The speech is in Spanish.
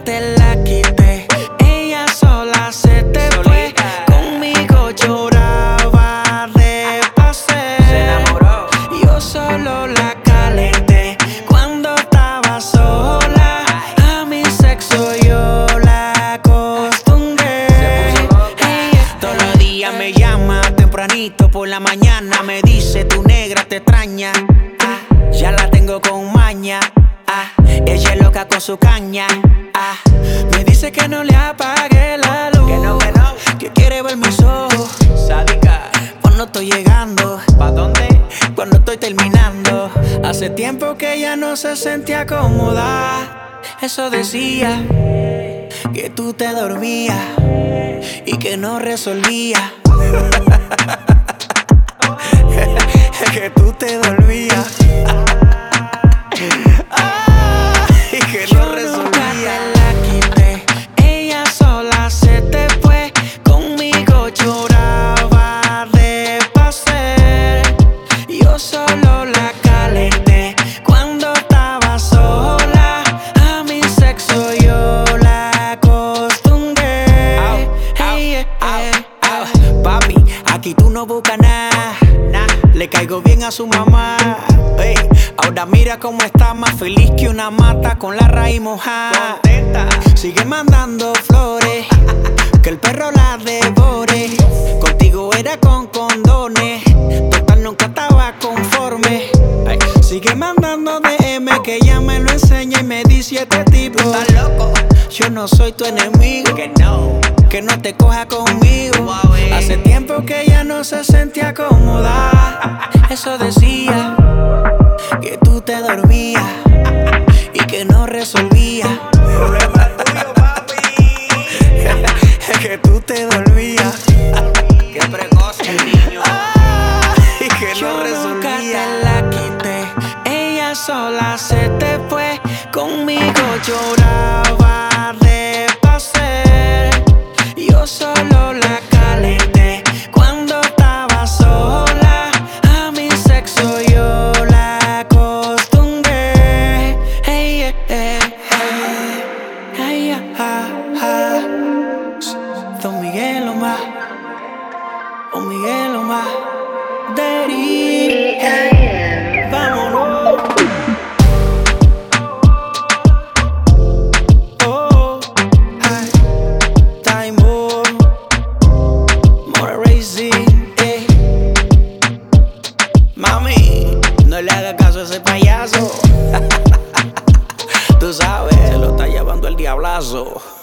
te la quité. Ella sola se te fue. Conmigo lloraba de placer. Se enamoró. Yo solo la calenté cuando estaba sola. A mi sexo yo la acostumbré. Todos los días me llama tempranito por la mañana. Me dice tu negra te extraña. Ya la tengo con maña. Ella es loca con su caña. Me dice que no le apague la luz. Que quiere ver mis ojos. Sádica. Cuando estoy llegando. ¿Pa' dónde? Cuando estoy terminando. Hace tiempo que ella no se sentía cómoda. Eso decía, que tú te dormías y que no resolvías. Que tú te dormías y que no resolvías. La quité, ella sola se te fue. Conmigo lloraba de placer. Yo solo la calenté cuando estaba sola. A mi sexo yo la acostumbré. Papi, aquí tú no buscas nada. Le caigo bien a su mamá. Ahora mira cómo está, más feliz que una mata con la raíz mojada. Contenta. Sigue mandando flores, que el perro la devore. Contigo era con condones, total nunca estaba conforme. Sigue mandando DM, que ella me lo enseña y me dice este tipo: ¿Estás loco? yo no soy tu enemigo, que no te coja conmigo. Hace tiempo que ella no se sentía cómoda. Eso decía, que tú te dormías y que no resolvías. Problema tuyo, papi. Que tú te dormías. Qué precoz el niño. Y que no resolvías. Yo nunca te la quité. Ella sola se te fue. Conmigo lloraba de placer. Yo solo la calenté cuando estaba sola. A mi sexo yo la acostumbré. Don Miguel Omar, Don Miguel Omar, Daddy, vámonos. Oh, ay, Time Bomb, More Racing, Mami, no le hagas caso a ese payaso. Tú sabes, se lo está llevando el diablazo.